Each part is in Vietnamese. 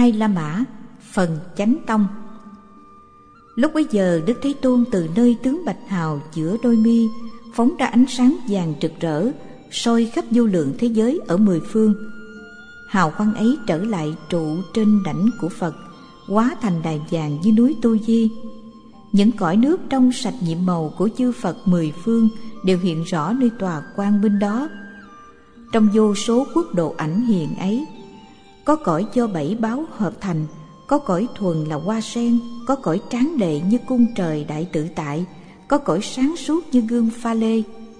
Hai La Mã, phần Chánh Tông. Lúc bấy giờ Đức Thế Tôn từ nơi tướng bạch hào giữa đôi mi phóng ra ánh sáng vàng rực rỡ, soi khắp vô lượng thế giới ở mười phương. Hào quang ấy trở lại trụ trên đảnh của Phật, hóa thành đài vàng như núi Tu Di. Những cõi nước trong sạch nhiệm màu của chư Phật mười phương đều hiện rõ nơi tòa quang minh đó. Trong vô số quốc độ ảnh hiện ấy, có cõi do bảy báo hợp thành, có cõi thuần là hoa sen, có cõi tráng lệ như cung trời đại tự tại, có cõi sáng suốt như gương pha lê.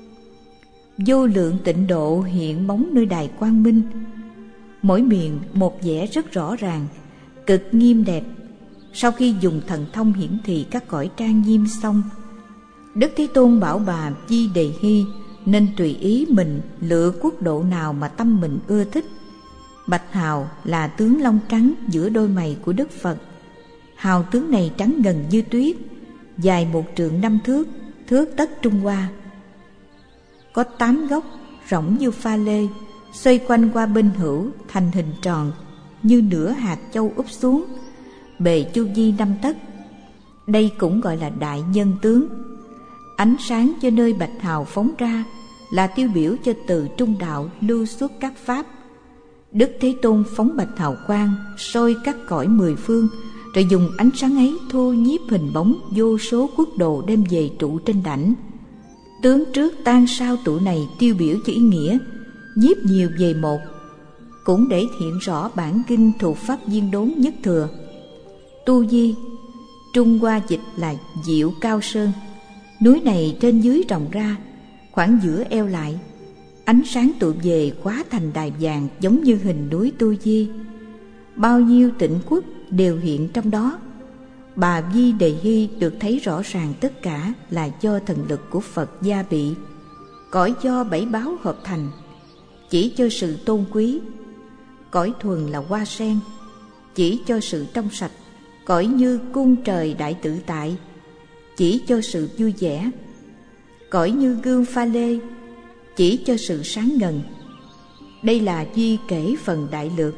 Vô lượng tịnh độ hiện bóng nơi đài quang minh, mỗi miền một vẻ rất rõ ràng, cực nghiêm đẹp. Sau khi dùng thần thông hiển thị các cõi trang nghiêm xong, Đức Thế Tôn bảo bà Di Đề Hy nên tùy ý mình lựa quốc độ nào mà tâm mình ưa thích. Bạch hào là tướng lông trắng giữa đôi mày của Đức Phật. Hào tướng này trắng gần như tuyết, dài 1 trượng 5 thước, thước tất Trung Hoa. Có 8 góc, rỗng như pha lê, xoay quanh qua bên hữu thành hình tròn như nửa hạt châu úp xuống, bề chu vi 5 tấc. Đây cũng gọi là đại nhân tướng. Ánh sáng cho nơi bạch hào phóng ra là tiêu biểu cho từ trung đạo lưu xuất các pháp. Đức Thế Tôn phóng bạch hào quang soi các cõi mười phương, rồi dùng ánh sáng ấy thu nhiếp hình bóng vô số quốc độ đem về trụ trên đảnh. Tướng trước tan sau trụ này tiêu biểu cho ý nghĩa nhiếp nhiều về một, cũng để hiện rõ bản kinh thuộc pháp viên đốn nhất thừa. Tu Di, Trung Hoa dịch là Diệu Cao Sơn. Núi này trên dưới rộng ra, khoảng giữa eo lại, ánh sáng tụ về hóa thành đài vàng giống như hình núi Tu Di. Bao nhiêu tịnh quốc đều hiện trong đó. Bà Di Đề Hy được thấy rõ ràng tất cả là do thần lực của Phật gia bị. Cõi do bảy báo hợp thành, chỉ cho sự tôn quý. Cõi thuần là hoa sen, chỉ cho sự trong sạch. Cõi như cung trời đại tự tại, chỉ cho sự vui vẻ. Cõi như gương pha lê, chỉ cho sự sáng ngần. Đây là duy kể phần đại lược.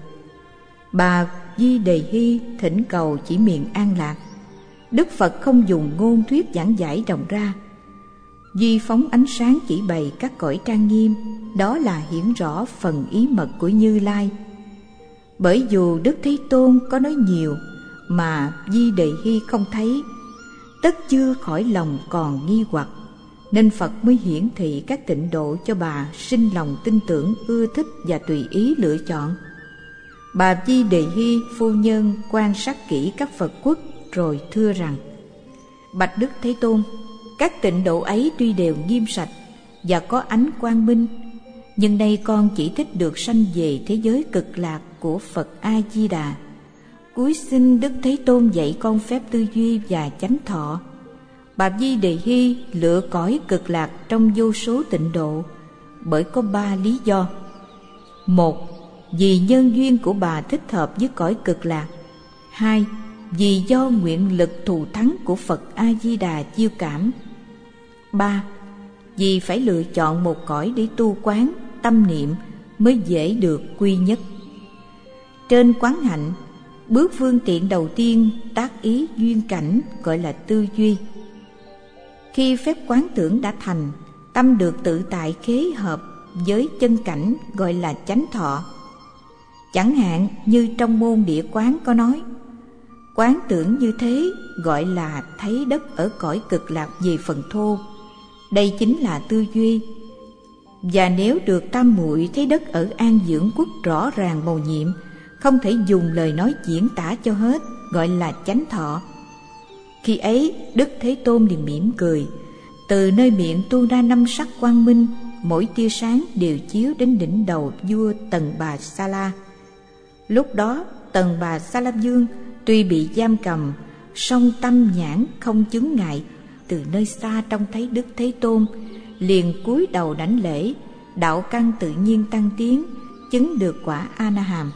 Bà Di Đề Hy thỉnh cầu chỉ miền an lạc. Đức Phật không dùng ngôn thuyết giảng giải rộng ra, duy phóng ánh sáng chỉ bày các cõi trang nghiêm. Đó là hiển rõ phần ý mật của Như Lai. Bởi dù Đức Thế Tôn có nói nhiều mà Di Đề Hy không thấy, tất chưa khỏi lòng còn nghi hoặc, nên Phật mới hiển thị các tịnh độ cho bà sinh lòng tin tưởng, ưa thích và tùy ý lựa chọn. Bà Di Đề Hy phu nhân quan sát kỹ các Phật quốc rồi thưa rằng: Bạch Đức Thế Tôn, các tịnh độ ấy tuy đều nghiêm sạch và có ánh quang minh, nhưng nay con chỉ thích được sanh về thế giới cực lạc của Phật A Di Đà. Cúi xin Đức Thế Tôn dạy con phép tư duy và chánh thọ. Bà Di Đề Hy lựa cõi cực lạc trong vô số tịnh độ bởi có 3 lý do. 1. Vì nhân duyên của bà thích hợp với cõi cực lạc. 2. Vì do nguyện lực thù thắng của Phật A Di Đà chiêu cảm. 3. Vì phải lựa chọn một cõi để tu quán tâm niệm mới dễ được quy nhất. Trên quán hạnh, bước phương tiện đầu tiên tác ý duyên cảnh gọi là tư duy. Khi phép quán tưởng đã thành, tâm được tự tại khế hợp với chân cảnh gọi là chánh thọ. Chẳng hạn như trong môn địa quán có nói, quán tưởng như thế gọi là thấy đất ở cõi cực lạc về phần thô. Đây chính là tư duy. Và nếu được tam muội thấy đất ở an dưỡng quốc rõ ràng mầu nhiệm, không thể dùng lời nói diễn tả cho hết, gọi là chánh thọ. Khi ấy Đức Thế Tôn liền mỉm cười, từ nơi miệng tuôn ra 5 sắc quang minh, mỗi tia sáng đều chiếu đến đỉnh đầu vua Tần Bà Sa La. Lúc đó Tần Bà Sa La Vương tuy bị giam cầm, song tâm nhãn không chướng ngại, từ nơi xa trông thấy Đức Thế Tôn, liền cúi đầu đảnh lễ, đạo căn tự nhiên tăng tiến, chứng được quả A Na Hàm.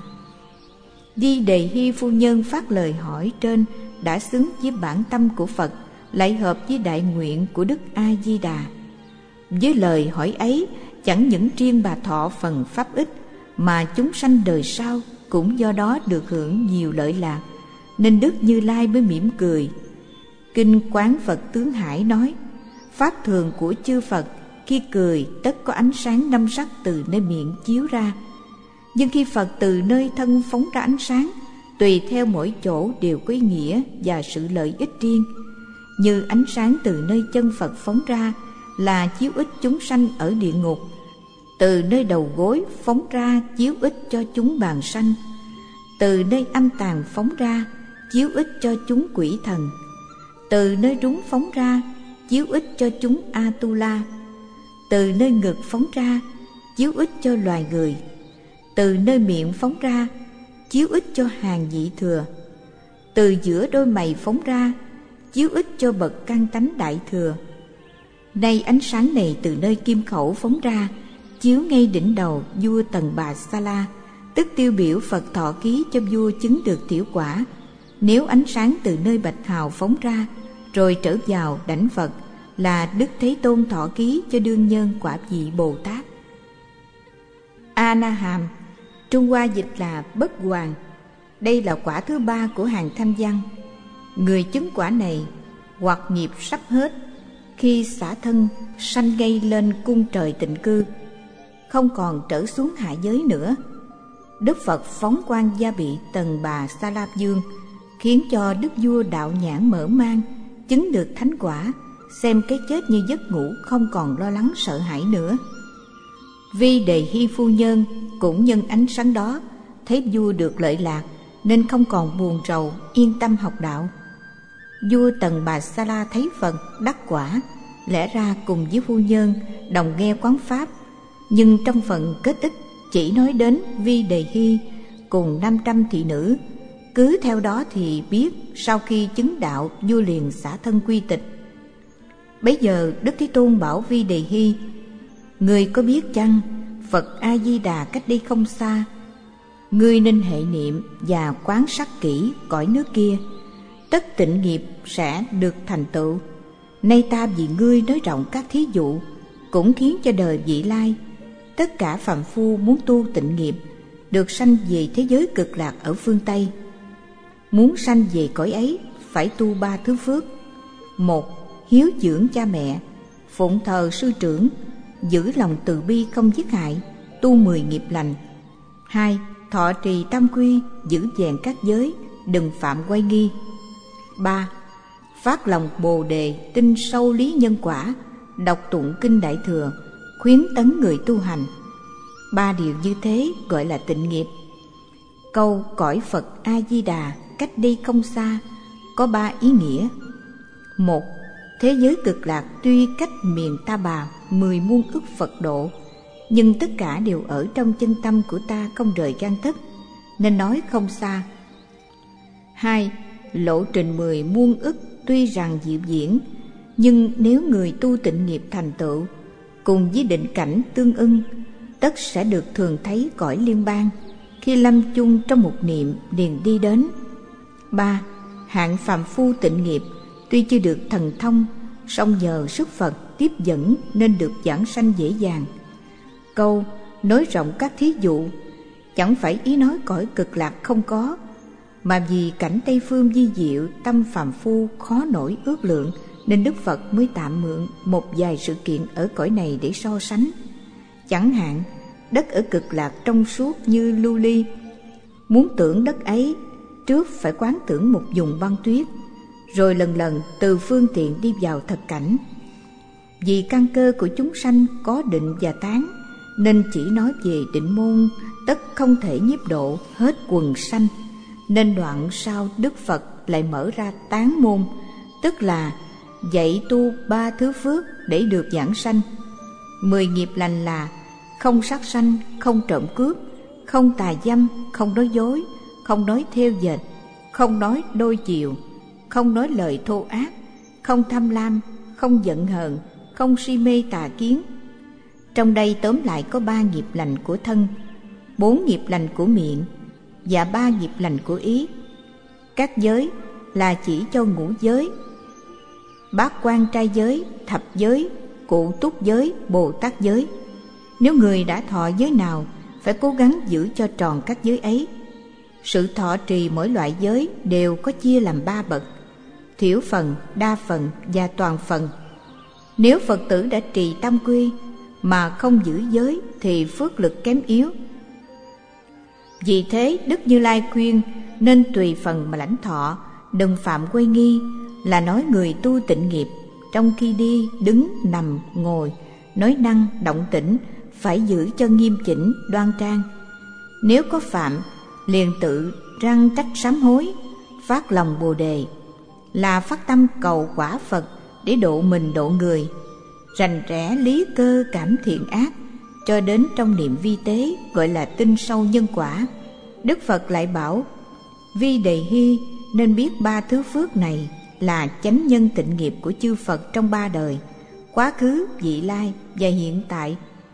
Di Đề Hy phu nhân phát lời hỏi trên đã xứng với bản tâm của Phật, lại hợp với đại nguyện của Đức A Di Đà. Với lời hỏi ấy, chẳng những riêng bà thọ phần pháp ích, mà chúng sanh đời sau cũng do đó được hưởng nhiều lợi lạc, nên Đức Như Lai mới mỉm cười. Kinh Quán Phật Tướng Hải nói: pháp thường của chư Phật khi cười tất có ánh sáng năm sắc từ nơi miệng chiếu ra. Nhưng khi Phật từ nơi thân phóng ra ánh sáng, tùy theo mỗi chỗ đều có ý nghĩa và sự lợi ích riêng. Như ánh sáng từ nơi chân Phật phóng ra là chiếu ích chúng sanh ở địa ngục, từ nơi đầu gối phóng ra chiếu ích cho chúng bàn sanh, từ nơi âm tàn phóng ra chiếu ích cho chúng quỷ thần, từ nơi rúng phóng ra chiếu ích cho chúng Atula, từ nơi ngực phóng ra chiếu ích cho loài người, từ nơi miệng phóng ra chiếu ích cho hàng vị thừa, từ giữa đôi mày phóng ra chiếu ích cho bậc căn tánh đại thừa. Nay ánh sáng này từ nơi kim khẩu phóng ra chiếu ngay đỉnh đầu vua Tần Bà Sa La, tức tiêu biểu Phật thọ ký cho vua chứng được thiểu quả. Nếu ánh sáng từ nơi bạch hào phóng ra rồi trở vào đảnh Phật là Đức Thế Tôn thọ ký cho đương nhân quả vị Bồ Tát. A Na Hàm, Trung Hoa dịch là bất hoàn. Đây là quả thứ ba của hàng thanh văn. Người chứng quả này hoặc nghiệp sắp hết khi xả thân sanh gây lên cung trời tịnh cư, không còn trở xuống hạ giới nữa. Đức Phật phóng quang gia bị Tần Bà Sa La vương, khiến cho đức vua đạo nhãn mở mang, chứng được thánh quả, xem cái chết như giấc ngủ, không còn lo lắng sợ hãi nữa. Vi Đề Hy phu nhân cũng nhân ánh sáng đó thấy vua được lợi lạc, nên không còn buồn rầu, yên tâm học đạo. Vua Tần Bà Sa La thấy Phật đắc quả, lẽ ra cùng với phu nhân đồng nghe quán pháp, nhưng trong phần kết ích chỉ nói đến Vi Đề Hy cùng 500 thị nữ. Cứ theo đó thì biết sau khi chứng đạo vua liền xả thân quy tịch. Bấy giờ Đức Thế Tôn bảo Vi Đề Hy: người có biết chăng Phật A Di Đà cách đây không xa, ngươi nên hệ niệm và quán sát kỹ cõi nước kia, tất tịnh nghiệp sẽ được thành tựu. Nay ta vì ngươi nói rộng các thí dụ, cũng khiến cho đời vị lai tất cả phàm phu muốn tu tịnh nghiệp được sanh về thế giới cực lạc ở phương Tây. Muốn sanh về cõi ấy phải tu 3 thứ phước: 1. Hiếu dưỡng cha mẹ, phụng thờ sư trưởng, giữ lòng từ bi không giết hại, tu 10 nghiệp lành. 2. Thọ trì tam quy, giữ vẹn các giới, đừng phạm oai nghi. 3. Phát lòng bồ đề, tin sâu lý nhân quả, đọc tụng kinh Đại Thừa, khuyến tấn người tu hành. 3 điều như thế gọi là tịnh nghiệp. Câu cõi Phật A Di Đà cách đây không xa có 3 ý nghĩa. 1. Thế giới cực lạc tuy cách miền Ta Bà 10 muôn ức Phật độ, nhưng tất cả đều ở trong chân tâm của ta, không rời gang tấc, nên nói không xa. 2. Lộ trình 10 muôn ức tuy rằng diệu diễn, nhưng nếu người tu tịnh nghiệp thành tựu cùng với định cảnh tương ưng, tất sẽ được thường thấy cõi liên bang, khi lâm chung trong một niệm liền đi đến. 3. Hạng phàm phu tịnh nghiệp tuy chưa được thần thông, song nhờ sức Phật tiếp dẫn nên được giảng sanh dễ dàng. Câu nói rộng các thí dụ chẳng phải ý nói cõi cực lạc không có, mà vì cảnh Tây phương vi diệu, tâm phàm phu khó nổi ước lượng, nên Đức Phật mới tạm mượn một vài sự kiện ở cõi này để so sánh. Chẳng hạn đất ở cực lạc trong suốt như lưu ly, muốn tưởng đất ấy trước phải quán tưởng một vùng băng tuyết, rồi lần lần từ phương tiện đi vào thật cảnh. Vì căn cơ của chúng sanh có định và tán, nên chỉ nói về định môn tất không thể nhiếp độ hết quần sanh, nên đoạn sau Đức Phật lại mở ra tán môn, tức là dạy tu 3 thứ phước để được giảng sanh. 10 nghiệp lành là không sát sanh, không trộm cướp, không tà dâm, không nói dối, không nói thêu dệt, không nói đôi chiều, không nói lời thô ác, không tham lam, không giận hờn, không si mê tà kiến. Trong đây tóm lại có 3 nghiệp lành của thân, 4 nghiệp lành của miệng và 3 nghiệp lành của ý. Các giới là chỉ cho ngũ giới, bát quan trai giới, thập giới, cụ túc giới, Bồ Tát giới. Nếu người đã thọ giới nào phải cố gắng giữ cho tròn các giới ấy, sự thọ trì mỗi loại giới đều có chia làm 3 bậc: thiểu phần, đa phần và toàn phần. Nếu Phật tử đã trì tam quy mà không giữ giới thì phước lực kém yếu. Vì thế Đức Như Lai khuyên nên tùy phần mà lãnh thọ, đừng phạm quay nghi, là nói người tu tịnh nghiệp trong khi đi, đứng, nằm, ngồi, nói năng, động tĩnh phải giữ cho nghiêm chỉnh, đoan trang. Nếu có phạm, liền tự răng trách sám hối, phát lòng Bồ Đề, là phát tâm cầu quả Phật để độ mình độ người, rành rẽ lý cơ cảm thiện ác, cho đến trong niệm vi tế, gọi là tin sâu nhân quả. Đức Phật lại bảo Vi Đề Hy nên biết 3 thứ phước này là chánh nhân tịnh nghiệp của chư Phật trong 3 đời, quá khứ, vị lai và hiện tại.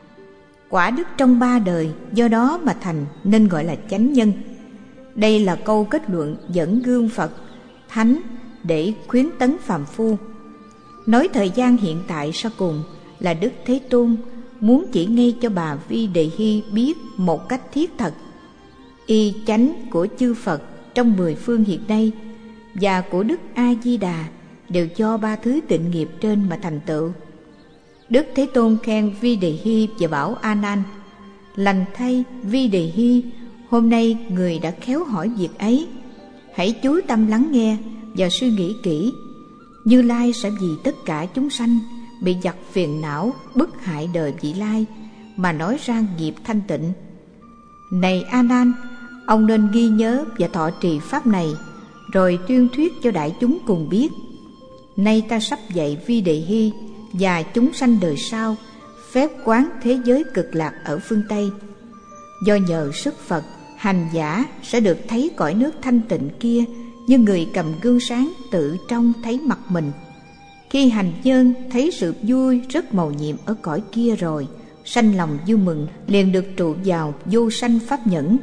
Quả đức trong 3 đời do đó mà thành nên gọi là chánh nhân. Đây là câu kết luận dẫn gương Phật Thánh để khuyến tấn phàm phu. Nói thời gian hiện tại sau cùng là Đức Thế Tôn muốn chỉ ngay cho bà Vi Đề Hy biết một cách thiết thật y chánh của chư Phật trong 10 phương hiện nay và của Đức A Di Đà đều do 3 thứ tịnh nghiệp trên mà thành tựu. Đức Thế Tôn khen Vi Đề Hy và bảo A Nan: lành thay Vi Đề Hy, hôm nay người đã khéo hỏi việc ấy. Hãy chú tâm lắng nghe và suy nghĩ kỹ. Như Lai sẽ vì tất cả chúng sanh bị giặc phiền não bức hại đời vị lai mà nói ra nghiệp thanh tịnh. Này A Nan, ông nên ghi nhớ và thọ trì pháp này, rồi tuyên thuyết cho đại chúng cùng biết. Nay ta sắp dạy Vi Đề Hy và chúng sanh đời sau phép quán thế giới cực lạc ở phương Tây. Do nhờ sức Phật, hành giả sẽ được thấy cõi nước thanh tịnh kia như người cầm gương sáng tự trong thấy mặt mình. Khi hành nhân thấy sự vui rất mầu nhiệm ở cõi kia rồi, sanh lòng vui mừng, liền được trụ vào vô sanh pháp nhẫn.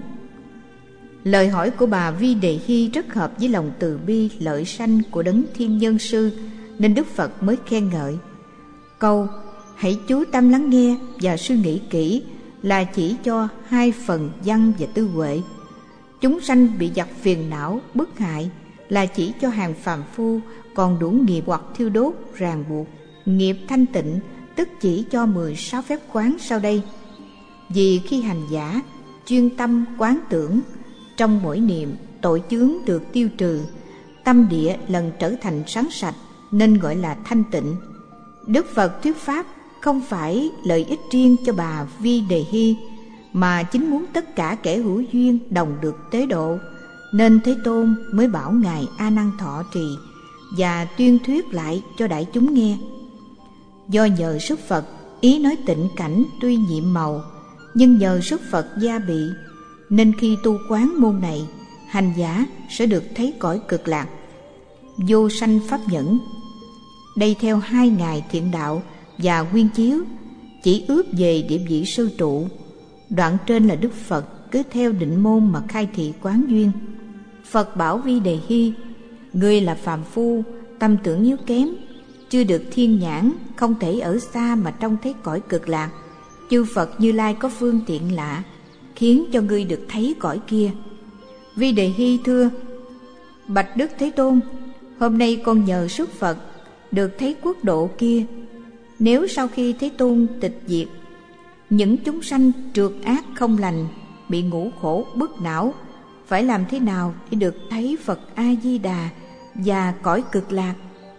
Lời hỏi của bà Vi Đề Hy rất hợp với lòng từ bi lợi sanh của Đấng Thiên Nhân Sư, nên Đức Phật mới khen ngợi. Câu hãy chú tâm lắng nghe và suy nghĩ kỹ là chỉ cho 2 phần văn và tư huệ. Chúng sanh bị giặc phiền não bức hại là chỉ cho hàng phàm phu còn đủ nghiệp hoặc thiêu đốt ràng buộc. Nghiệp thanh tịnh tức chỉ cho 16 phép quán sau đây. Vì khi hành giả chuyên tâm quán tưởng, trong mỗi niệm tội chướng được tiêu trừ, tâm địa lần trở thành sáng sạch, nên gọi là thanh tịnh. Đức Phật thuyết pháp không phải lợi ích riêng cho bà Vi Đề Hy, mà chính muốn tất cả kẻ hữu duyên đồng được tế độ, nên Thế Tôn mới bảo ngài A Nan thọ trì và tuyên thuyết lại cho đại chúng nghe. Do nhờ sức Phật, ý nói tịnh cảnh tuy nhiệm màu, nhưng nhờ sức Phật gia bị, nên khi tu quán môn này, hành giả sẽ được thấy cõi cực lạc, vô sanh pháp nhẫn. Đây theo 2 ngài Thiện Đạo và Nguyên Chiếu chỉ ước về địa vị sư trụ. Đoạn trên là Đức Phật cứ theo định môn mà khai thị quán duyên. Phật bảo Vi Đề Hy: ngươi là phàm phu, tâm tưởng yếu kém, chưa được thiên nhãn, không thể ở xa mà trông thấy cõi cực lạc. Chư Phật Như Lai có phương tiện lạ khiến cho ngươi được thấy cõi kia. Vi Đề Hy thưa: bạch Đức Thế Tôn, hôm nay con nhờ sức Phật được thấy quốc độ kia. Nếu sau khi Thế Tôn tịch diệt, những chúng sanh trượt ác không lành bị ngũ khổ bức não, phải làm thế nào để được thấy Phật A Di Đà và cõi cực lạc?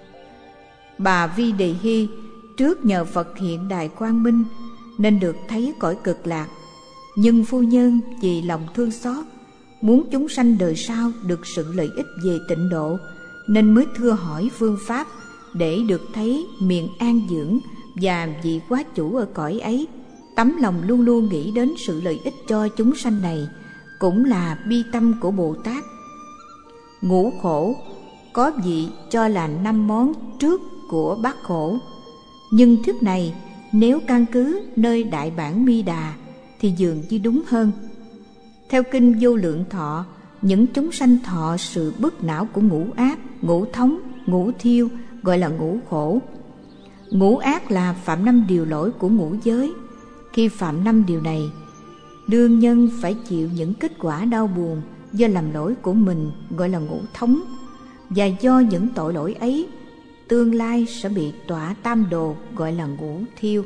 Bà Vi Đề Hy trước nhờ Phật hiện đài quang minh nên được thấy cõi cực lạc, nhưng phu nhân vì lòng thương xót muốn chúng sanh đời sau được sự lợi ích về tịnh độ, nên mới thưa hỏi phương pháp để được thấy miền an dưỡng và vị quá chủ ở cõi ấy. Tấm lòng luôn luôn nghĩ đến sự lợi ích cho chúng sanh này cũng là bi tâm của Bồ Tát. Ngũ khổ có vị cho là 5 món trước của bát khổ, nhưng thức này nếu căn cứ nơi Đại Bản Mi Đà thì dường như đúng hơn. Theo kinh Vô Lượng Thọ, những chúng sanh thọ sự bức não của ngũ ác, ngũ thống, ngũ thiêu gọi là ngũ khổ. Ngũ ác là phạm 5 điều lỗi của ngũ giới. Khi phạm 5 điều này, đương nhân phải chịu những kết quả đau buồn do làm lỗi của mình gọi là ngũ thống, và do những tội lỗi ấy tương lai sẽ bị tọa tam đồ gọi là ngũ thiêu.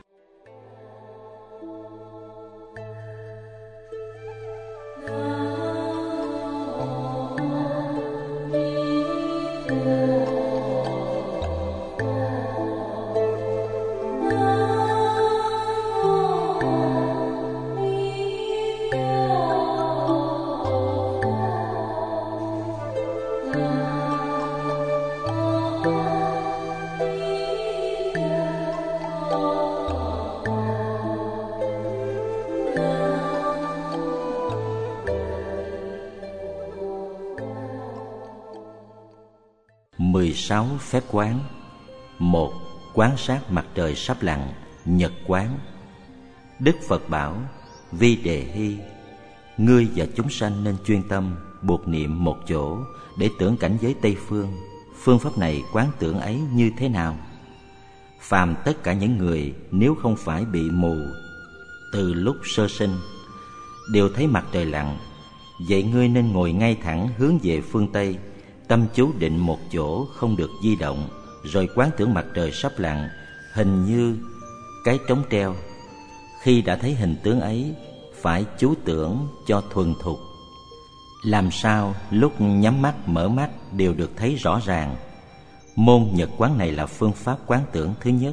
Sáu phép quán. 1. Quán sát mặt trời sắp lặn, nhật quán. Đức Phật bảo: Vi Đề Hy, ngươi và chúng sanh nên chuyên tâm buộc niệm một chỗ để tưởng cảnh giới Tây Phương. Phương pháp này quán tưởng ấy như thế nào? Phàm tất cả những người nếu không phải bị mù từ lúc sơ sinh đều thấy mặt trời lặn, vậy ngươi nên ngồi ngay thẳng hướng về phương Tây, tâm chú định một chỗ không được di động, rồi quán tưởng mặt trời sắp lặn hình như cái trống treo. Khi đã thấy hình tướng ấy, phải chú tưởng cho thuần thục, làm sao lúc nhắm mắt mở mắt đều được thấy rõ ràng. Môn nhật quán này là phương pháp quán tưởng thứ nhất.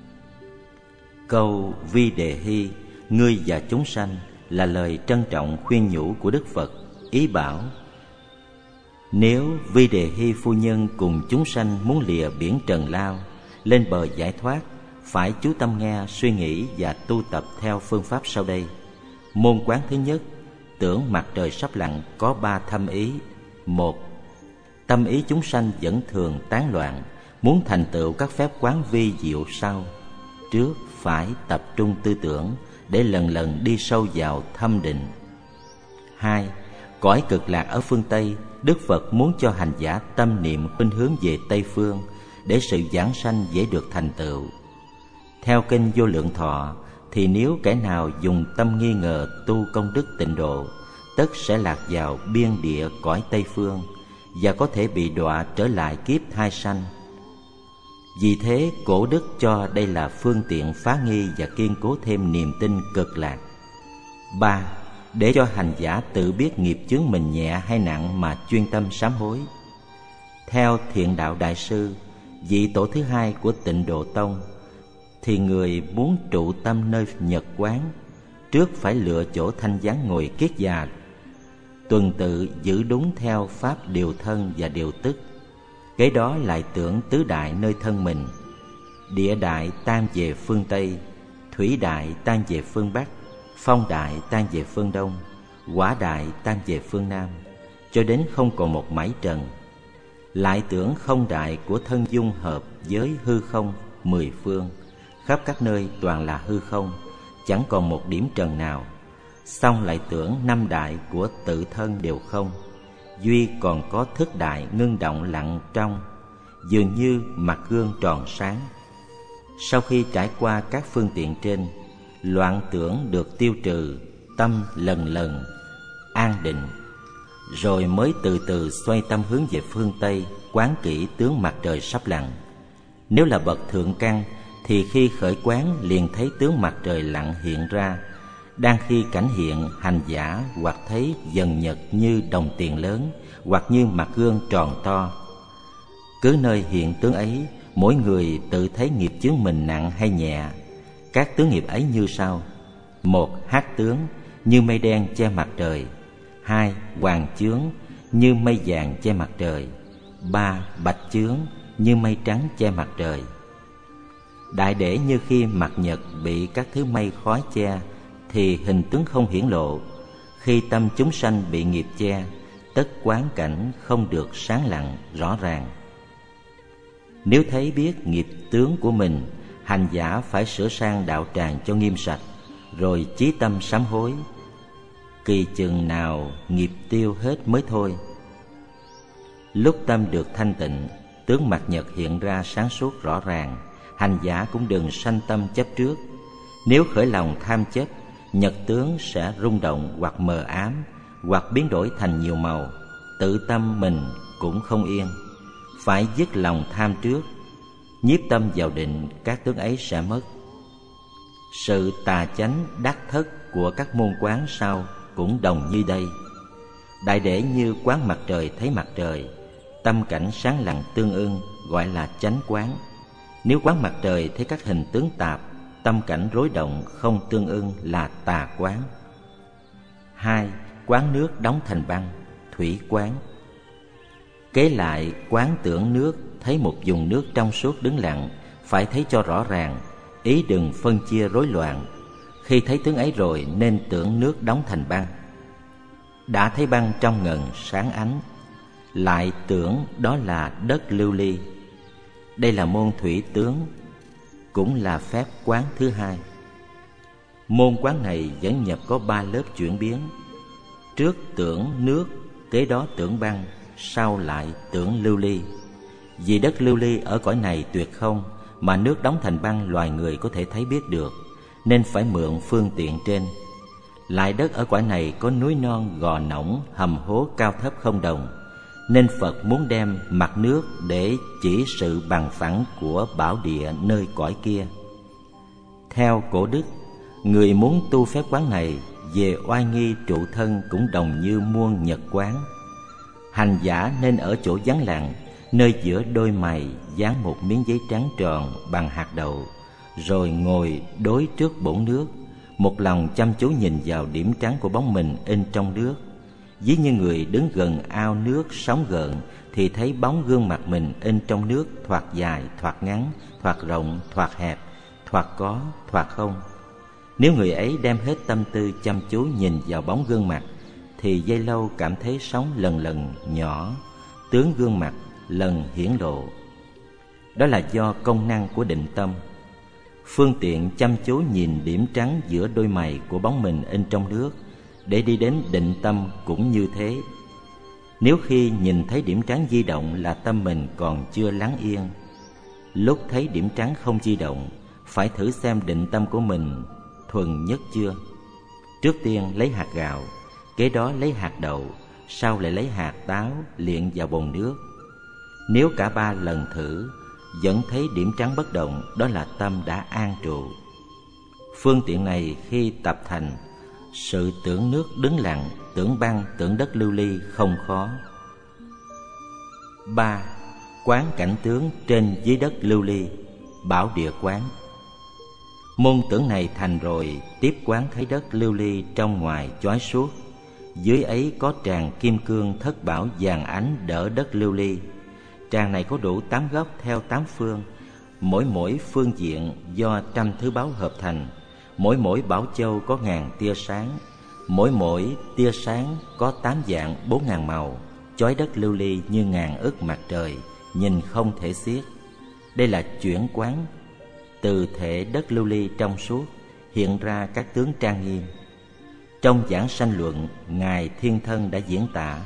Câu Vi Đề Hy, ngươi và chúng sanh là lời trân trọng khuyên nhủ của Đức Phật, ý bảo nếu Vi Đề Hy phu nhân cùng chúng sanh muốn lìa biển trần lao, lên bờ giải thoát, phải chú tâm nghe, suy nghĩ và tu tập theo phương pháp sau đây. Môn quán thứ nhất, tưởng mặt trời sắp lặn, có 3 thâm ý. 1. Tâm ý chúng sanh vẫn thường tán loạn, muốn thành tựu các phép quán vi diệu sau. Trước phải tập trung tư tưởng để lần lần đi sâu vào thâm định. 2. Cõi cực lạc ở phương Tây, Đức Phật muốn cho hành giả tâm niệm khuynh hướng về Tây Phương để sự giảng sanh dễ được thành tựu. Theo kinh Vô Lượng Thọ thì nếu kẻ nào dùng tâm nghi ngờ tu công đức tịnh độ, tất sẽ lạc vào biên địa cõi Tây Phương và có thể bị đọa trở lại kiếp thai sanh. Vì thế cổ đức cho đây là phương tiện phá nghi và kiên cố thêm niềm tin cực lạc. 3. Để cho hành giả tự biết nghiệp chướng mình nhẹ hay nặng mà chuyên tâm sám hối. Theo Thiện Đạo Đại Sư, vị tổ thứ 2 của Tịnh Độ Tông, thì người muốn trụ tâm nơi nhật quán, trước phải lựa chỗ thanh vắng ngồi kiết già, tuần tự giữ đúng theo pháp điều thân và điều tức. Kế đó lại tưởng tứ đại nơi thân mình: địa đại tan về phương Tây, thủy đại tan về phương Bắc, phong đại tan về phương Đông, hỏa đại tan về phương Nam, cho đến không còn một mảy trần. Lại tưởng không đại của thân dung hợp với hư không 10 phương, khắp các nơi toàn là hư không, chẳng còn một điểm trần nào. Xong lại tưởng 5 đại của tự thân đều không, duy còn có thức đại ngưng động lặng trong, dường như mặt gương tròn sáng. Sau khi trải qua các phương tiện trên, loạn tưởng được tiêu trừ, tâm lần lần an định, rồi mới từ từ xoay tâm hướng về phương Tây, quán kỹ tướng mặt trời sắp lặn. Nếu là bậc thượng căn thì khi khởi quán liền thấy tướng mặt trời lặn hiện ra. Đang khi cảnh hiện, hành giả hoặc thấy dần nhật như đồng tiền lớn, hoặc như mặt gương tròn to. Cứ nơi hiện tướng ấy, mỗi người tự thấy nghiệp chướng mình nặng hay nhẹ. Các tướng nghiệp ấy như sau: 1. Hắc tướng, như mây đen che mặt trời. 2. Hoàng chướng, như mây vàng che mặt trời. 3. Bạch chướng, như mây trắng che mặt trời. Đại để như khi mặt nhật bị các thứ mây khói che thì hình tướng không hiển lộ. Khi tâm chúng sanh bị nghiệp che, tất quán cảnh không được sáng lặng rõ ràng. Nếu thấy biết nghiệp tướng của mình, hành giả phải sửa sang đạo tràng cho nghiêm sạch, rồi chí tâm sám hối. Kỳ chừng nào nghiệp tiêu hết mới thôi. Lúc tâm được thanh tịnh, tướng mặt nhật hiện ra sáng suốt rõ ràng, hành giả cũng đừng sanh tâm chấp trước. Nếu khởi lòng tham chấp, nhật tướng sẽ rung động hoặc mờ ám, hoặc biến đổi thành nhiều màu, tự tâm mình cũng không yên. Phải dứt lòng tham trước, nhiếp tâm vào định, các tướng ấy sẽ mất. Sự tà chánh đắc thất của các môn quán sau cũng đồng như đây. Đại để như quán mặt trời thấy mặt trời, tâm cảnh sáng lặng tương ưng, gọi là chánh quán. Nếu quán mặt trời thấy các hình tướng tạp, tâm cảnh rối động không tương ưng là tà quán. 2. Quán nước đóng thành băng, thủy quán. Kế lại quán tưởng nước, thấy một vùng nước trong suốt đứng lặng, phải thấy cho rõ ràng, ý đừng phân chia rối loạn. Khi thấy tướng ấy rồi nên tưởng nước đóng thành băng. Đã thấy băng trong ngần sáng ánh, lại tưởng đó là đất lưu ly. Đây là môn thủy tướng, cũng là phép quán thứ hai. Môn quán này dẫn nhập có 3 lớp chuyển biến. Trước tưởng nước, kế đó tưởng băng, sau lại tưởng lưu ly. Vì đất lưu ly ở cõi này tuyệt không, mà nước đóng thành băng loài người có thể thấy biết được, nên phải mượn phương tiện trên. Lại đất ở cõi này có núi non, gò nõng, hầm hố cao thấp không đồng, nên Phật muốn đem mặt nước để chỉ sự bằng phẳng của bảo địa nơi cõi kia. Theo cổ đức, người muốn tu phép quán này về oai nghi trụ thân cũng đồng như muôn nhật quán. Hành giả nên ở chỗ vắng lặng, nơi giữa đôi mày dán một miếng giấy trắng tròn bằng hạt đậu, rồi ngồi đối trước bồn nước, một lòng chăm chú nhìn vào điểm trắng của bóng mình in trong nước. Ví như người đứng gần ao nước sóng gợn thì thấy bóng gương mặt mình in trong nước, thoạt dài, thoạt ngắn, thoạt rộng, thoạt hẹp, thoạt có, thoạt không. Nếu người ấy đem hết tâm tư chăm chú nhìn vào bóng gương mặt, thì giây lâu cảm thấy sóng lần lần nhỏ, tướng gương mặt lần hiển lộ. Đó là do công năng của định tâm. Phương tiện chăm chú nhìn điểm trắng giữa đôi mày của bóng mình in trong nước để đi đến định tâm cũng như thế. Nếu khi nhìn thấy điểm trắng di động là tâm mình còn chưa lắng yên, lúc thấy điểm trắng không di động, phải thử xem định tâm của mình thuần nhất chưa. Trước tiên lấy hạt gạo, kế đó lấy hạt đậu, sau lại lấy hạt táo liệng vào bồn nước. Nếu cả 3 lần thử vẫn thấy điểm trắng bất động, đó là tâm đã an trụ. Phương tiện này khi tập thành, sự tưởng nước đứng lặng, tưởng băng, tưởng đất lưu ly không khó. 3. Quán cảnh tướng trên dưới đất lưu ly, bảo địa quán. Môn tưởng này thành rồi, tiếp quán thấy đất lưu ly trong ngoài chói suốt, dưới ấy có tràng kim cương thất bảo vàng ánh đỡ đất lưu ly. Tràng này có đủ 8 góc theo 8 phương, mỗi phương diện do 100 thứ báu hợp thành. Mỗi bảo châu có 1000 tia sáng, mỗi tia sáng có 8 dạng 4000 màu, chói đất lưu ly như ngàn ức mặt trời, nhìn không thể xiết. Đây là chuyển quán. Từ thể đất lưu ly trong suốt hiện ra các tướng trang nghiêm. Trong giảng sanh luận, Ngài Thiên Thân đã diễn tả: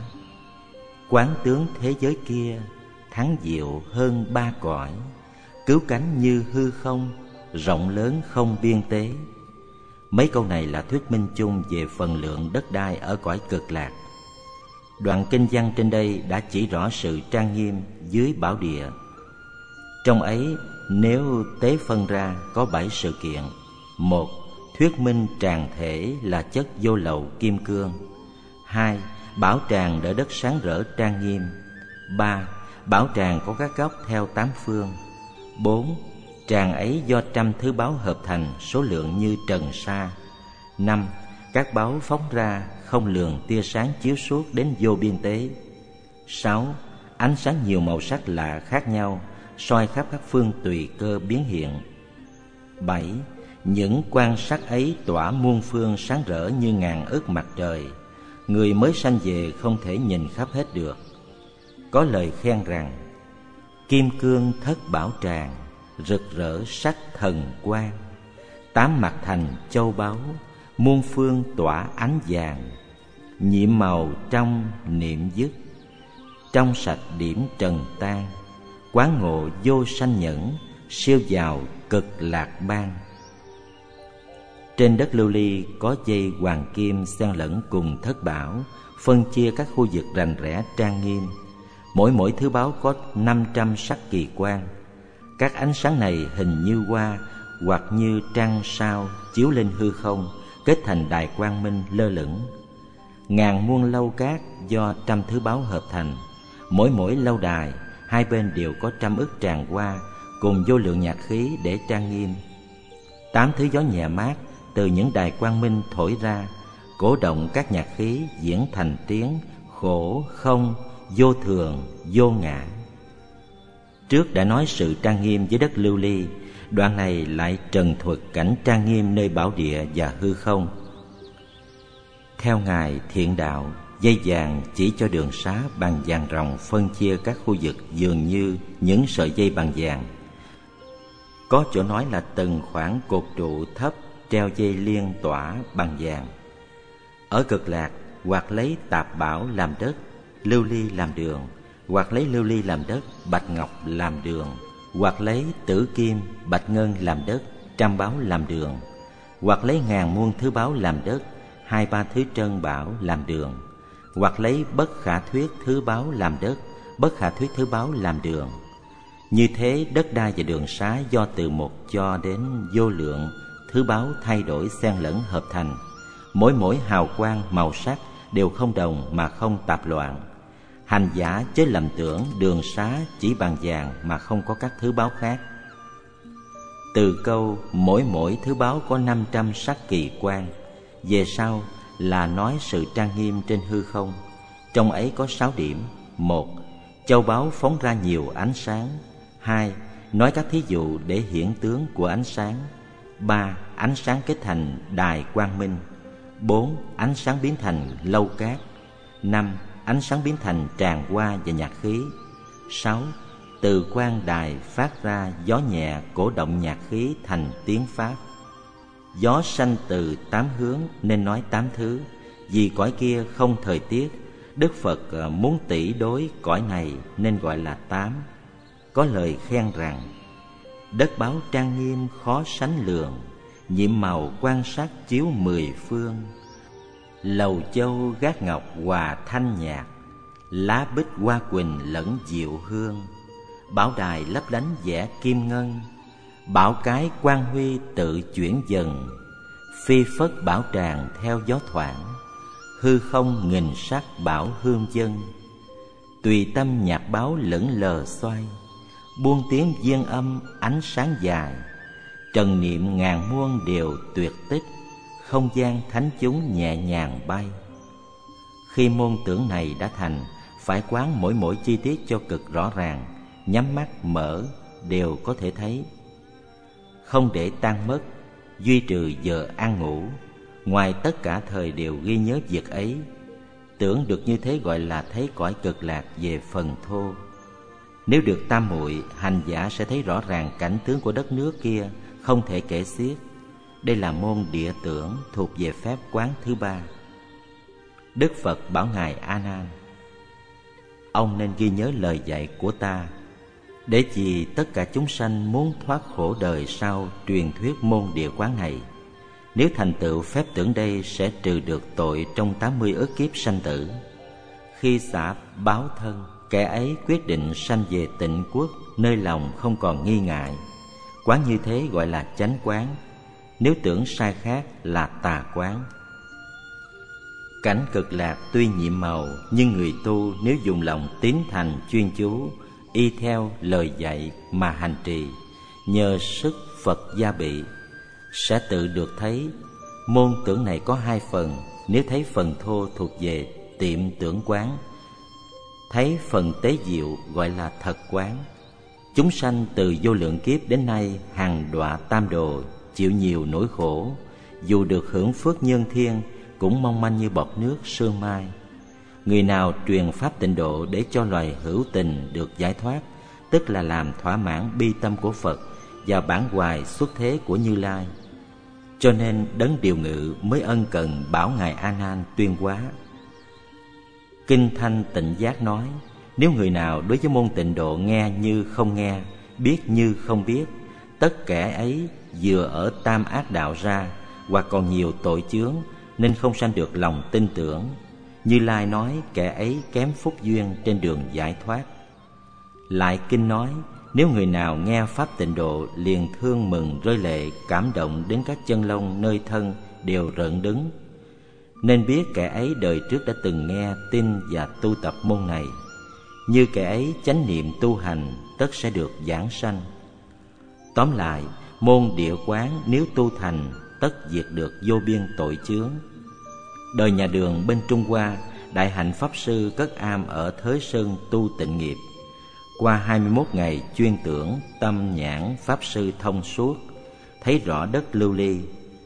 quán tướng thế giới kia thắng diệu hơn 3 cõi, cứu cánh như hư không, rộng lớn không biên tế. Mấy câu này là thuyết minh chung về phần lượng đất đai ở cõi cực lạc. Đoạn kinh văn trên đây đã chỉ rõ sự trang nghiêm dưới bảo địa. Trong ấy nếu tế phân ra có 7 sự kiện. 1. Thuyết minh tràng thể là chất vô lậu kim cương. 2. Bảo tràng đỡ đất sáng rỡ trang nghiêm. 3. Bảo tràng có các góc theo 8 phương. 4. Tràng ấy do 100 thứ báu hợp thành, số lượng như trần sa. 5. Các báu phóng ra không lường tia sáng chiếu suốt đến vô biên tế. 6. Ánh sáng nhiều màu sắc lạ khác nhau, soi khắp các phương tùy cơ biến hiện. 7. Những quan sắc ấy tỏa muôn phương sáng rỡ như ngàn ức mặt trời, người mới sanh về không thể nhìn khắp hết được. Có lời khen rằng: kim cương thất bảo tràng, rực rỡ sắc thần quang, 8 mặt thành châu báu, muôn phương tỏa ánh vàng, nhiệm màu trong niệm dứt, trong sạch điểm trần tan, quán ngộ vô sanh nhẫn, siêu giàu cực lạc ban. Trên đất lưu ly có dây hoàng kim xen lẫn cùng thất bảo, phân chia các khu vực rành rẽ trang nghiêm. Mỗi thứ báu có 500 sắc kỳ quan. Các ánh sáng này hình như hoa hoặc như trăng sao chiếu lên hư không, kết thành đài quang minh lơ lửng. Ngàn muôn lâu cát do trăm thứ báu hợp thành. Mỗi lâu đài, hai bên đều có trăm ức tràng hoa cùng vô lượng nhạc khí để trang nghiêm. 8 thứ gió nhẹ mát từ những đài quang minh thổi ra, cổ động các nhạc khí diễn thành tiếng khổ, không, vô thường, vô ngã. Trước đã nói sự trang nghiêm với đất lưu ly, đoạn này lại trần thuật cảnh trang nghiêm nơi bảo địa và hư không. Theo Ngài Thiện Đạo, dây vàng chỉ cho đường xá bằng vàng ròng phân chia các khu vực dường như những sợi dây bằng vàng. Có chỗ nói là từng khoảng cột trụ thấp treo dây liên tỏa bằng vàng. Ở Cực Lạc, hoặc lấy tạp bảo làm đất, lưu ly làm đường, hoặc lấy lưu ly làm đất, bạch ngọc làm đường, hoặc lấy tử kim, bạch ngân làm đất, trăm báu làm đường, hoặc lấy ngàn muôn thứ báu làm đất, 2-3 thứ trân bảo làm đường, hoặc lấy bất khả thuyết thứ báu làm đất, bất khả thuyết thứ báu làm đường. Như thế đất đai và đường xá do từ một cho đến vô lượng thứ báu thay đổi xen lẫn hợp thành. Mỗi hào quang màu sắc đều không đồng mà không tạp loạn. Hành giả chớ lầm tưởng đường xá chỉ bằng vàng mà không có các thứ báu khác. Từ câu mỗi thứ báu có 500 sắc kỳ quan, về sau là nói sự trang nghiêm trên hư không. Trong ấy có 6 điểm. 1. Châu báu phóng ra nhiều ánh sáng. 2. Nói các thí dụ để hiển tướng của ánh sáng. 3. Ánh sáng kết thành đài quang minh. 4. Ánh sáng biến thành lâu cát. 5. Ánh sáng biến thành tràng hoa và nhạc khí. 6. Từ quan đài phát ra gió nhẹ cổ động nhạc khí thành tiếng pháp. Gió sanh từ 8 hướng nên nói 8 thứ. Vì cõi kia không thời tiết, Đức Phật muốn tỷ đối cõi này nên gọi là 8. Có lời khen rằng: đất báo trang nghiêm khó sánh lường, nhiệm màu quan sát chiếu 10 phương. Lầu châu gác ngọc hòa thanh nhạc, lá bích hoa quỳnh lẫn diệu hương. Bảo đài lấp lánh vẽ kim ngân, bảo cái quang huy tự chuyển dần. Phi phất bảo tràng theo gió thoảng, hư không nghìn sắc bảo hương dân. Tùy tâm nhạc báo lững lờ xoay, buông tiếng viên âm ánh sáng dài. Trần niệm ngàn muôn đều tuyệt tích, không gian thánh chúng nhẹ nhàng bay. Khi môn tưởng này đã thành, phải quán mỗi chi tiết cho cực rõ ràng, nhắm mắt mở đều có thể thấy. Không để tan mất, duy trừ giờ ăn ngủ, ngoài tất cả thời đều ghi nhớ việc ấy. Tưởng được như thế gọi là thấy cõi cực lạc về phần thô. Nếu được tam muội, hành giả sẽ thấy rõ ràng cảnh tướng của đất nước kia không thể kể xiết. Đây là môn địa tưởng thuộc về phép quán thứ 3. Đức Phật bảo ngài A Nan: ông nên ghi nhớ lời dạy của ta, để vì tất cả chúng sanh muốn thoát khổ đời sau truyền thuyết môn địa quán này. Nếu thành tựu phép tưởng đây sẽ trừ được tội trong 80 ức kiếp sanh tử. Khi xả báo thân, kẻ ấy quyết định sanh về tịnh quốc, nơi lòng không còn nghi ngại. Quán như thế gọi là chánh quán. Nếu tưởng sai khác là tà quán. Cảnh cực lạc tuy nhiệm màu, nhưng người tu nếu dùng lòng tín thành chuyên chú, y theo lời dạy mà hành trì, nhờ sức Phật gia bị, sẽ tự được thấy. Môn tưởng này có 2 phần. Nếu thấy phần thô thuộc về tiệm tưởng quán, thấy phần tế diệu gọi là thật quán. Chúng sanh từ vô lượng kiếp đến nay hằng đọa tam đồ, chịu nhiều nỗi khổ, dù được hưởng phước nhân thiên cũng mong manh như bọt nước sương mai. Người nào truyền pháp tịnh độ để cho loài hữu tình được giải thoát, tức là làm thỏa mãn bi tâm của Phật và bản hoài xuất thế của Như Lai. Cho nên Đấng Điều Ngự mới ân cần bảo ngài A Nan tuyên hóa. Kinh Thanh Tịnh Giác nói: nếu người nào đối với môn tịnh độ nghe như không nghe, biết như không biết, tất cả ấy vừa ở tam ác đạo ra, hoặc còn nhiều tội chướng nên không sanh được lòng tin tưởng. Như Lai nói kẻ ấy kém phúc duyên trên đường giải thoát. Lại kinh nói, nếu người nào nghe pháp tịnh độ liền thương mừng rơi lệ, cảm động đến các chân lông nơi thân đều rợn đứng, nên biết kẻ ấy đời trước đã từng nghe, tin và tu tập môn này. Như kẻ ấy chánh niệm tu hành, tất sẽ được giảng sanh. Tóm lại, môn Địa Quán nếu tu thành, tất diệt được vô biên tội chướng. Đời nhà Đường bên Trung Hoa, Đại Hạnh Pháp Sư cất am ở Thới Sơn tu tịnh nghiệp. Qua 21 ngày chuyên tưởng, tâm nhãn Pháp Sư thông suốt, thấy rõ đất lưu ly.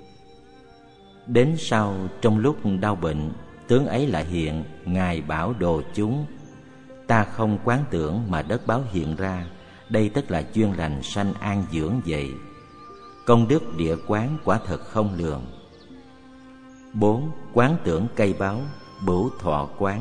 Đến sau trong lúc đau bệnh, tướng ấy lại hiện, Ngài bảo đồ chúng: ta không quán tưởng mà đất báo hiện ra, đây tức là duyên lành sanh an dưỡng vậy. Công đức địa quán quả thật không lường. 4. Quán tưởng cây báo, bửu thọ quán.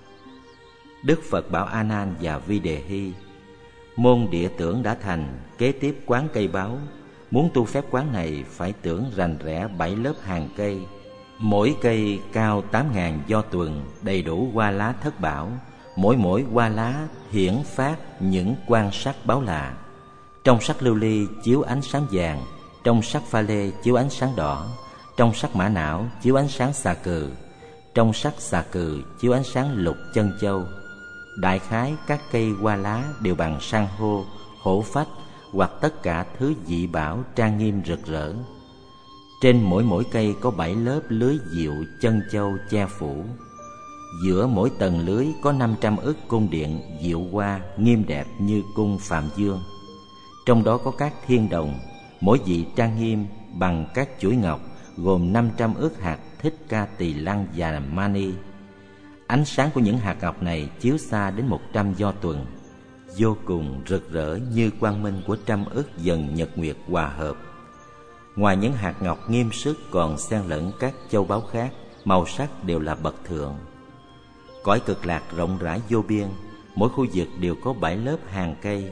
Đức Phật bảo A Nan và Vi Đề Hy: môn địa tưởng đã thành, kế tiếp quán cây báo. Muốn tu phép quán này phải tưởng rành rẽ 7 lớp hàng cây, mỗi cây cao 8.000 do tuần, đầy đủ hoa lá thất bảo. Mỗi hoa lá hiển phát những quan sắc báo lạ. Trong sắc lưu ly chiếu ánh sáng vàng, trong sắc pha lê chiếu ánh sáng đỏ, trong sắc mã não chiếu ánh sáng xà cừ, trong sắc xà cừ chiếu ánh sáng lục chân châu. Đại khái các cây hoa lá đều bằng san hô, hổ phách hoặc tất cả thứ dị bảo trang nghiêm rực rỡ. Trên mỗi cây có 7 lớp lưới diệu chân châu che phủ. Giữa mỗi tầng lưới có 500 ức cung điện diệu hoa nghiêm đẹp như cung Phạm Dương. Trong đó có các thiên đồng, mỗi vị trang nghiêm bằng các chuỗi ngọc, gồm 500 ức hạt Thích Ca Tỳ Lăng và Mani. Ánh sáng của những hạt ngọc này chiếu xa đến 100 do tuần, vô cùng rực rỡ như quang minh của 100 ức dần nhật nguyệt hòa hợp. Ngoài những hạt ngọc nghiêm sức còn xen lẫn các châu báu khác, màu sắc đều là bậc thượng. Cõi Cực Lạc rộng rãi vô biên, mỗi khu vực đều có 7 lớp hàng cây.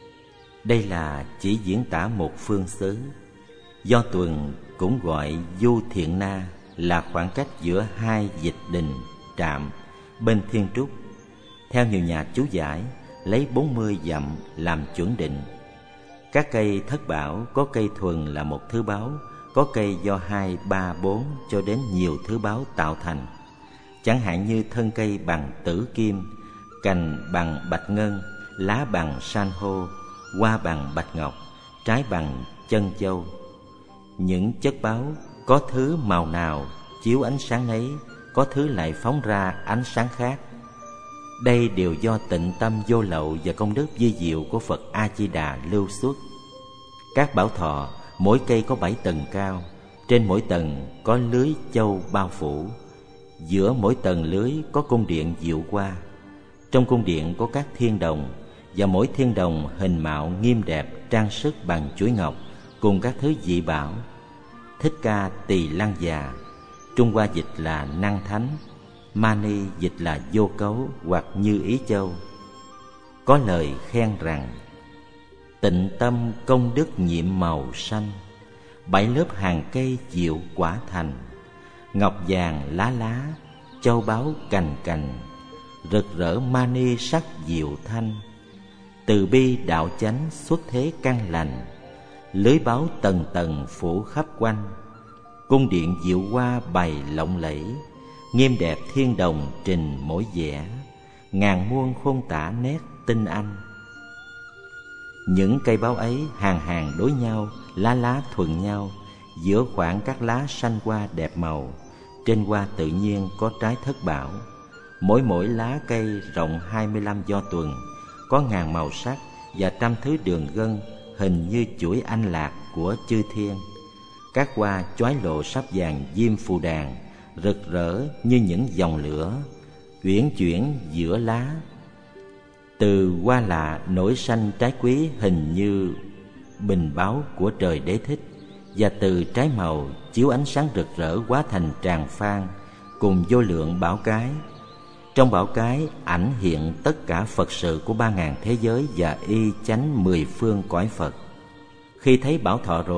Đây là chỉ diễn tả một phương xứ. Do tuần cũng gọi Du Thiện Na, là khoảng cách giữa hai dịch đình trạm bên thiên trúc. Theo nhiều nhà chú giải, lấy 40 dặm làm chuẩn định. Các cây thất bảo có cây thuần là một thứ báu, có cây do 2, 3, 4 cho đến nhiều thứ báu tạo thành. Chẳng hạn như thân cây bằng tử kim, cành bằng bạch ngân, lá bằng san hô, hoa bằng bạch ngọc, trái bằng chân châu. Những chất báu có thứ màu nào chiếu ánh sáng ấy, có thứ lại phóng ra ánh sáng khác. Đây đều do tịnh tâm vô lậu và công đức vi diệu của Phật A Di Đà lưu xuất. Các bảo thọ mỗi cây có 7 tầng cao, trên mỗi tầng có lưới châu bao phủ. Giữa mỗi tầng lưới có cung điện diệu hoa. Trong cung điện có các thiên đồng, và mỗi thiên đồng hình mạo nghiêm đẹp, trang sức bằng chuỗi ngọc cùng các thứ dị bảo. Thích Ca Tỳ Lăng Già, Trung Hoa dịch là Năng Thánh, Mani dịch là Vô Cấu hoặc Như Ý Châu. Có lời khen rằng: tịnh tâm công đức nhiệm màu xanh, 7 lớp hàng cây diệu quả thành, ngọc vàng lá lá, châu báu cành cành, rực rỡ mani sắc diệu thanh. Từ bi đạo chánh xuất thế căn lành, lưới báu tầng tầng phủ khắp quanh. Cung điện diệu hoa bày lộng lẫy, nghiêm đẹp thiên đồng trình mỗi vẻ, ngàn muôn khôn tả nét tinh anh. Những cây báu ấy hàng hàng đối nhau, lá lá thuận nhau, giữa khoảng các lá xanh hoa đẹp màu. Trên hoa tự nhiên có trái thất bảo. Mỗi lá cây rộng 25 do tuần, có ngàn màu sắc và trăm thứ đường gân, hình như chuỗi anh lạc của chư thiên. Các hoa chói lộ sáp vàng diêm phù đàn, rực rỡ như những dòng lửa, uyển chuyển giữa lá. Từ hoa lạ nổi xanh trái quý hình như bình báu của trời đế thích, và từ trái màu chiếu ánh sáng rực rỡ hóa thành tràng phan cùng vô lượng bảo cái. Trong bảo cái ảnh hiện tất cả Phật sự của 3.000 thế giới và y chánh 10 phương cõi Phật. Khi thấy bảo thọ rồi,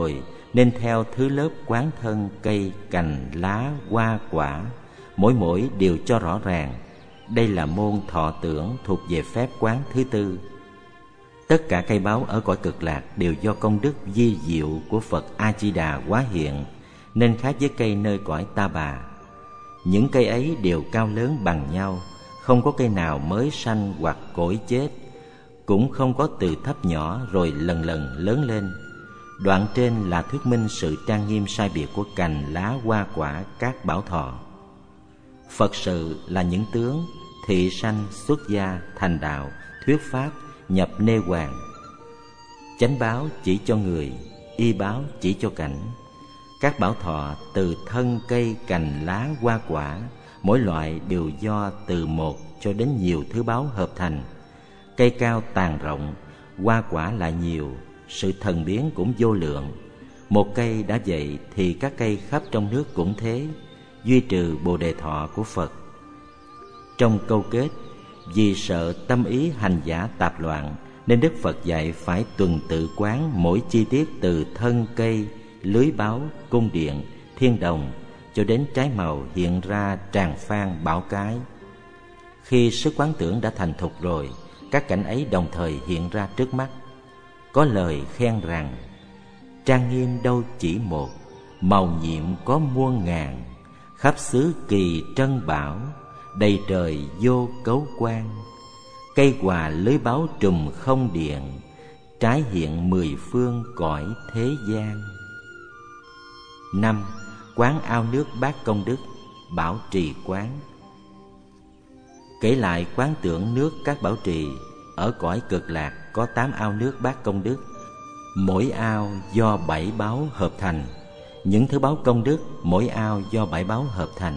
nên theo thứ lớp quán thân cây, cành, lá, hoa, quả, mỗi đều cho rõ ràng. Đây là môn thọ tưởng thuộc về phép quán thứ tư. Tất cả cây báu ở cõi Cực Lạc đều do công đức vi diệu của Phật A Di Đà hóa hiện, nên khác với cây nơi cõi Ta Bà. Những cây ấy đều cao lớn bằng nhau, không có cây nào mới sanh hoặc cỗi chết, cũng không có từ thấp nhỏ rồi lần lớn lên. Đoạn trên là thuyết minh sự trang nghiêm sai biệt của cành, lá, hoa, quả các bảo thọ. Phật sự là những tướng thị sanh, xuất gia, thành đạo, thuyết pháp, nhập nê hoàng. Chánh báo chỉ cho người, y báo chỉ cho cảnh. Các bảo thọ từ thân cây, cành, lá, hoa, quả, mỗi loại đều do từ một cho đến nhiều thứ báu hợp thành. Cây cao tàn rộng, hoa quả lại nhiều, sự thần biến cũng vô lượng. Một cây đã vậy thì các cây khắp trong nước cũng thế, duy trừ bồ đề thọ của Phật. Trong câu kết, vì sợ tâm ý hành giả tạp loạn, nên Đức Phật dạy phải tuần tự quán mỗi chi tiết từ thân cây, lưới báo, cung điện, thiên đồng cho đến trái màu hiện ra tràng phan bảo cái. Khi sức quán tưởng đã thành thục rồi, các cảnh ấy đồng thời hiện ra trước mắt. Có lời khen rằng: trang nghiêm đâu chỉ một, màu nhiệm có muôn ngàn, khắp xứ kỳ trân bảo, đầy trời vô cấu quan. Cây hòa lưới báo trùm không điện, trái hiện mười phương cõi thế gian. 5. Quán ao nước bát công đức, bảo trì quán. Kể lại quán tưởng nước các bảo trì. Ở cõi Cực Lạc có 8 ao nước bát công đức, mỗi ao do 7 báu hợp thành. Những thứ báu công đức mỗi ao do 7 báu hợp thành.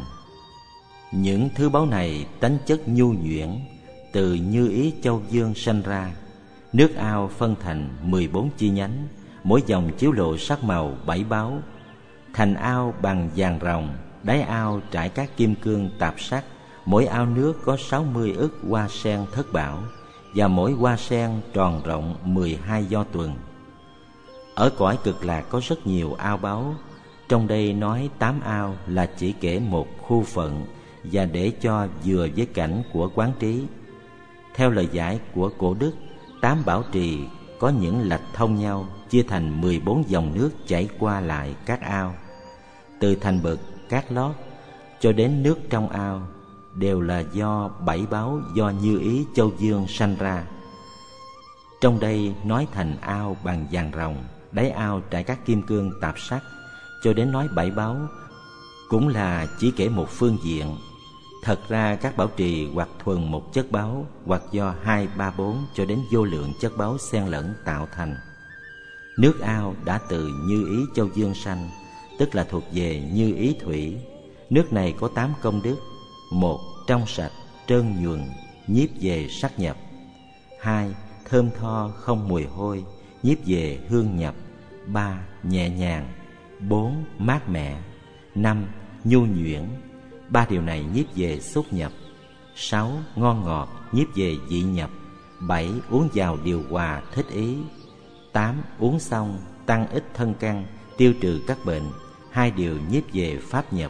Những thứ báu này tánh chất nhu nhuyễn, từ như ý châu dương sanh ra. Nước ao phân thành 14 chi nhánh, mỗi dòng chiếu lộ sắc màu 7 báu. Thành ao bằng vàng ròng, đáy ao trải các kim cương tạp sắc. Mỗi ao nước có 60 ức hoa sen thất bảo, và mỗi hoa sen tròn rộng 12 do tuần. Ở cõi Cực Lạc có rất nhiều ao báu. Trong đây nói 8 ao là chỉ kể một khu phận, và để cho vừa với cảnh của quán trí. Theo lời giải của cổ đức, 8 bảo trì có những lạch thông nhau, chia thành 14 dòng nước chảy qua lại các ao. Từ thành bậc, cát lót cho đến nước trong ao đều là do 7 báu do như ý châu dương sanh ra. Trong đây nói thành ao bằng vàng ròng, đáy ao trải các kim cương tạp sắc, cho đến nói 7 báu cũng là chỉ kể một phương diện. Thật ra các bảo trì hoặc thuần một chất báu, hoặc do 2, 3, 4 cho đến vô lượng chất báu xen lẫn tạo thành. Nước ao đã từ như ý châu dương sanh, tức là thuộc về như ý thủy. Nước này có 8 công đức: 1. Trong sạch, trơn nhuần, nhiếp về sắc nhập. 2. Thơm tho không mùi hôi, nhiếp về hương nhập. 3. Nhẹ nhàng. 4. Mát mẻ. 5. Nhu nhuyễn. 3 điều này nhiếp về xúc nhập. 6. Ngon ngọt, nhiếp về vị nhập. 7. Uống vào điều hòa thích ý. 8. Uống xong tăng ích thân căn, tiêu trừ các bệnh. 2 điều nhiếp về pháp nhập.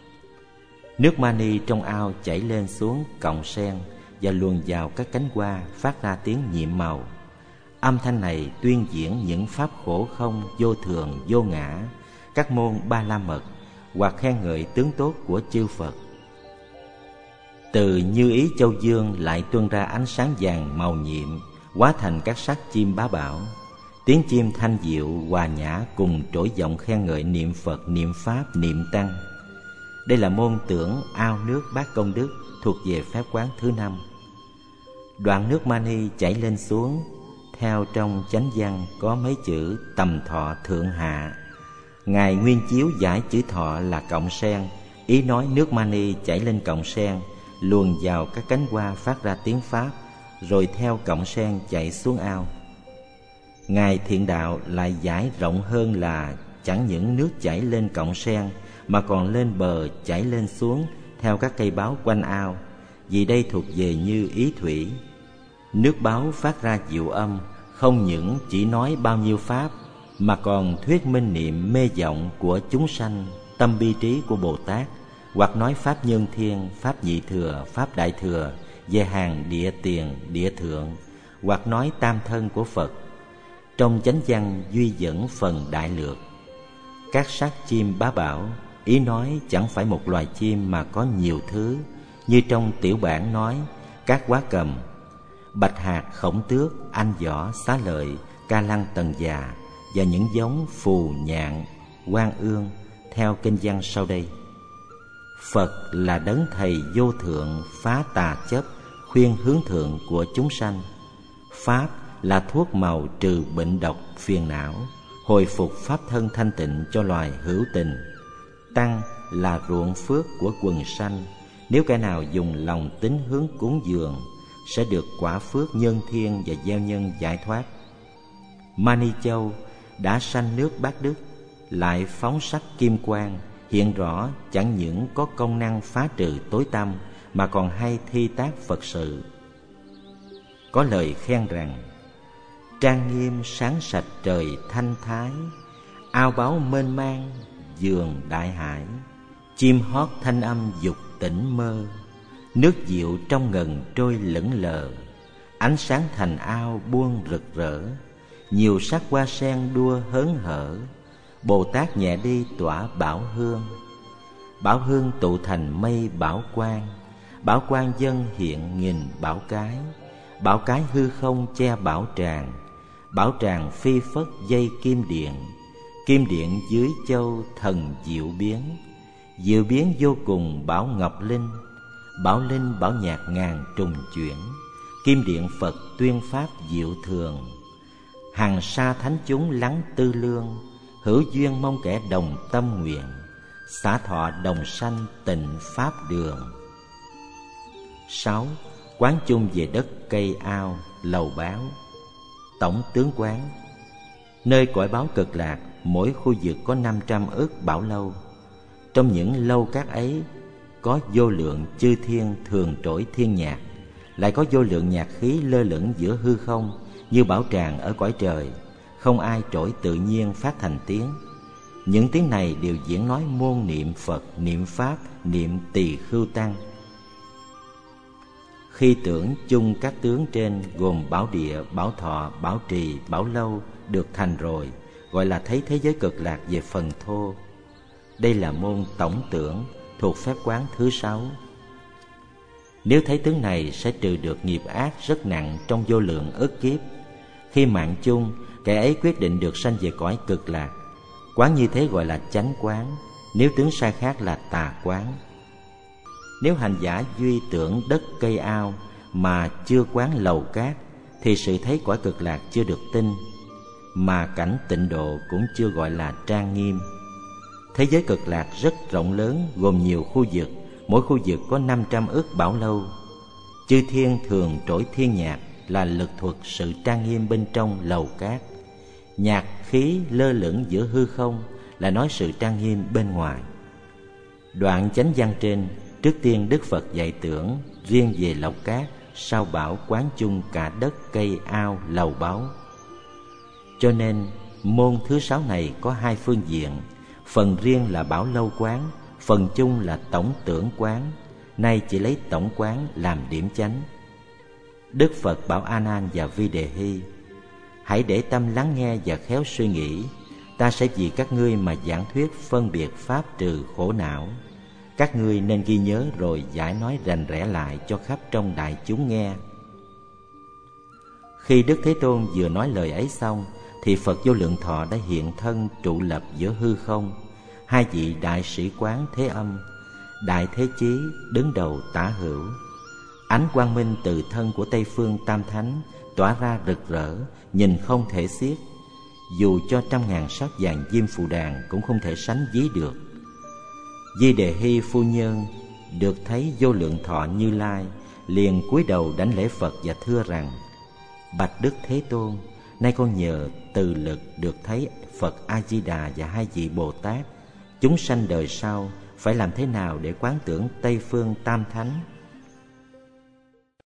Nước mani trong ao chảy lên xuống cọng sen và luồn vào các cánh hoa, phát ra tiếng nhiệm màu. Âm thanh này tuyên diễn những pháp khổ không, vô thường, vô ngã, các môn ba la mật, hoặc khen ngợi tướng tốt của chư Phật. Từ như ý châu dương lại tuôn ra ánh sáng vàng màu nhiệm, hóa thành các sắc chim bá bảo. Tiếng chim thanh diệu hòa nhã cùng trỗi giọng khen ngợi niệm Phật, niệm Pháp, niệm Tăng. Đây là môn tưởng ao nước bát công đức, thuộc về phép quán thứ 5. Đoạn nước mani chảy lên xuống, theo trong chánh văn có mấy chữ tầm thọ thượng hạ. Ngài Nguyên Chiếu giải chữ thọ là cọng sen, ý nói nước mani chảy lên cọng sen, luồn vào các cánh hoa phát ra tiếng Pháp, rồi theo cọng sen chạy xuống ao. Ngài Thiện Đạo lại giải rộng hơn là chẳng những nước chảy lên cọng sen, mà còn lên bờ chảy lên xuống theo các cây báo quanh ao, vì đây thuộc về như ý thủy. Nước báo phát ra diệu âm, không những chỉ nói bao nhiêu pháp, mà còn thuyết minh niệm mê vọng của chúng sanh, tâm bi trí của Bồ Tát, hoặc nói pháp nhân thiên, pháp nhị thừa, pháp đại thừa về hàng địa tiền, địa thượng, hoặc nói tam thân của Phật. Trong chánh văn duy dẫn phần đại lược. Các xác chim bá bảo, ý nói chẳng phải một loài chim mà có nhiều thứ, như trong tiểu bản nói các quá cầm, bạch hạc, khổng tước, anh võ, xá lợi, ca lăng, tần già và những giống phù, nhạn, quan ương theo kinh văn sau đây. Phật là đấng thầy vô thượng, phá tà chấp, khuyên hướng thượng của chúng sanh. Pháp là thuốc màu trừ bệnh độc phiền não, hồi phục pháp thân thanh tịnh cho loài hữu tình. Tăng là ruộng phước của quần sanh, nếu kẻ nào dùng lòng tín hướng cúng dường sẽ được quả phước nhân thiên và gieo nhân giải thoát. Mani Châu đã sanh nước Bát Đức, lại phóng sắc kim quang, hiện rõ chẳng những có công năng phá trừ tối tăm mà còn hay thi tác Phật sự. Có lời khen rằng: trang nghiêm sáng sạch trời thanh thái, ao báu mênh mang vườn đại hải, chim hót thanh âm dục tỉnh mơ, nước diệu trong ngần trôi lững lờ, ánh sáng thành ao buông rực rỡ, nhiều sắc hoa sen đua hớn hở, Bồ Tát nhẹ đi tỏa bảo hương. Bảo hương tụ thành mây bảo quang, bảo quang dân hiện nghìn bảo cái, bảo cái hư không che bảo tràng, bảo tràng phi phất dây kim điện, kim điện dưới châu thần diệu biến, diệu biến vô cùng bảo ngọc linh, bảo linh bảo nhạc ngàn trùng chuyển, kim điện Phật tuyên pháp diệu thường, hằng sa thánh chúng lắng tư lương, hữu duyên mong kẻ đồng tâm nguyện, xả thọ đồng sanh tịnh pháp đường. 6. Quán chung về đất cây ao, lầu báo. Tổng tướng quán. Nơi cõi báo Cực Lạc, mỗi khu vực có 500 ức bảo lâu. Trong những lâu các ấy có vô lượng chư thiên thường trỗi thiên nhạc, lại có vô lượng nhạc khí lơ lửng giữa hư không như bảo tràng ở cõi trời, không ai trỗi tự nhiên phát thành tiếng. Những tiếng này đều diễn nói môn niệm Phật, niệm Pháp, niệm Tỳ Khưu Tăng. Khi tưởng chung các tướng trên gồm bảo địa, bảo thọ, bảo trì, bảo lâu được thành rồi, gọi là thấy thế giới Cực Lạc về phần thô. Đây là môn tổng tưởng thuộc phép quán thứ 6. Nếu thấy tướng này sẽ trừ được nghiệp ác rất nặng trong vô lượng ức kiếp. Khi mạng chung, kẻ ấy quyết định được sanh về cõi Cực Lạc. Quán như thế gọi là chánh quán, nếu tướng sai khác là tà quán. Nếu hành giả duy tưởng đất cây ao mà chưa quán lầu cát, thì sự thấy cõi Cực Lạc chưa được tinh, mà cảnh tịnh độ cũng chưa gọi là trang nghiêm. Thế giới Cực Lạc rất rộng lớn, gồm nhiều khu vực, mỗi khu vực có 500 ức bảo lâu. Chư thiên thường trỗi thiên nhạc là lực thuật sự trang nghiêm bên trong lầu cát. Nhạc khí lơ lửng giữa hư không là nói sự trang nghiêm bên ngoài. Đoạn chánh văn trên, trước tiên Đức Phật dạy tưởng riêng về lộc cát, sau bảo quán chung cả đất cây ao lầu báu. Cho nên môn thứ 6 này có hai phương diện, phần riêng là bảo lâu quán, phần chung là tổng tưởng quán. Nay chỉ lấy tổng quán làm điểm chánh. Đức Phật bảo A Nan và Vi Đề Hy: hãy để tâm lắng nghe và khéo suy nghĩ, ta sẽ vì các ngươi mà giảng thuyết phân biệt pháp trừ khổ não. Các ngươi nên ghi nhớ rồi giải nói rành rẽ lại cho khắp trong đại chúng nghe. Khi Đức Thế Tôn vừa nói lời ấy xong, thì Phật Vô Lượng Thọ đã hiện thân trụ lập giữa hư không. Hai vị đại sĩ quán Thế Âm, Đại Thế Chí đứng đầu tả hữu. Ánh quang minh từ thân của Tây Phương Tam Thánh tỏa ra rực rỡ, nhìn không thể xiết. Dù cho 100.000 sắc vàng diêm phù đàn cũng không thể sánh ví được. Vi Đề Hy phu nhân được thấy Vô Lượng Thọ Như Lai, liền cúi đầu đảnh lễ Phật và thưa rằng: bạch Đức Thế Tôn, nay con nhờ từ lực được thấy Phật A Di Đà và hai vị Bồ Tát, chúng sanh đời sau phải làm thế nào để quán tưởng Tây Phương Tam Thánh?